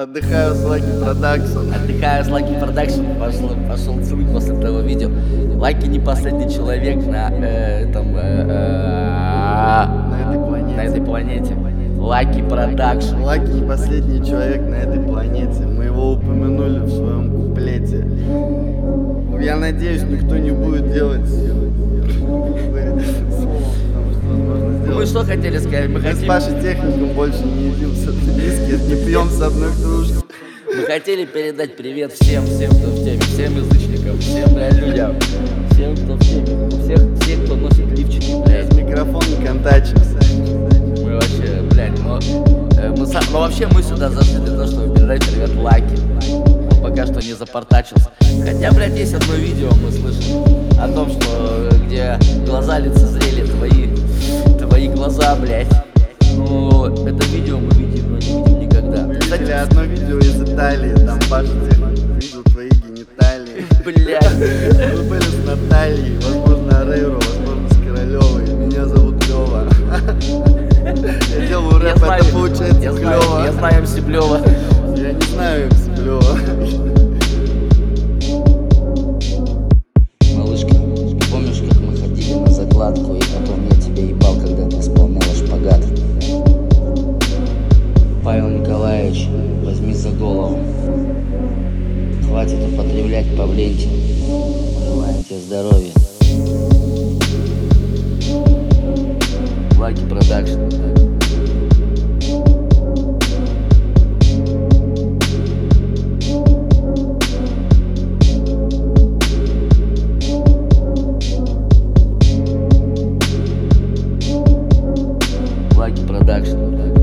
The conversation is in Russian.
Отдыхаю с Lucky Production. Отдыхаю с Lucky Production. Пошел целый после этого видео. Lucky не последний человек на этой планете. Lucky Production. Lucky не последний человек на этой планете. Мы его упомянули в своем куплете. Я надеюсь, никто не будет делать Мы что хотели сказать? Мы с Пашей техником больше не едим виски, не пьем с одной кружки. Мы хотели передать привет всем, кто в теме, всем язычникам, всем людям, всем, кто в теме, всех, кто носит лифчики, блядь. С микрофоном контачимся. Мы вообще, блядь, но вообще мы сюда зашли для того, чтобы передать привет Lucky. Он пока что не запортачился. Хотя, блядь, есть одно видео, мы слышим о том, что где глаза лицезрели твои глаза, блядь. Ну, это видео мы видим, но не видим никогда. Мы видели одно видео из Италии, там Паша техник видел твои гениталии. Блядь. Мы были с Натальей, возможно, Рейро, возможно, с Королевой. Меня зовут Лёва. Я делаю рэп, это получается клёво. Я знаю МС Блёва. Я не знаю МС Блёва. Малышка, помнишь, как мы ходили на закладку, и потом я тебя ебал, когда ты исполняла шпагат? Павел Николаевич, возьми за голову. Хватит употреблять Павленти. Желаем тебе здоровья. Lucky Production. Lucky Production.